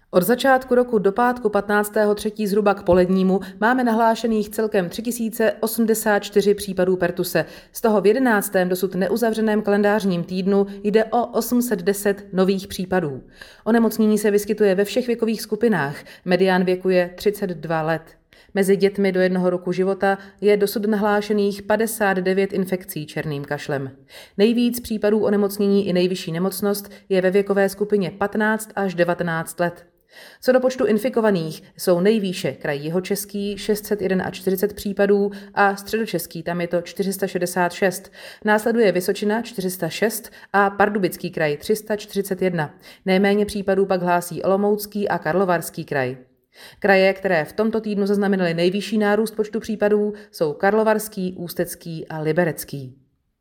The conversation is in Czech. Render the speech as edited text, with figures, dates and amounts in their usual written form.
Od začátku roku do pátku 15.3. zhruba k polednímu máme nahlášených celkem 3084 případů pertuse. Z toho v 11. dosud neuzavřeném kalendářním týdnu jde o 810 nových případů. Onemocnění se vyskytuje ve všech věkových skupinách. Medián věku je 32 let. Mezi dětmi do 1 roku života je dosud nahlášených 59 infekcí černým kašlem. Nejvíc případů onemocnění i nejvyšší nemocnost je ve věkové skupině 15 až 19 let. Co do počtu infikovaných jsou nejvýše kraj Jihočeský 641 případů a Středočeský, tam je to 466. Následuje Vysočina 406 a Pardubický kraj 341. Nejméně případů pak hlásí Olomoucký a Karlovarský kraj. Kraje, které v tomto týdnu zaznamenaly nejvyšší nárůst počtu případů, jsou Karlovarský, Ústecký a Liberecký.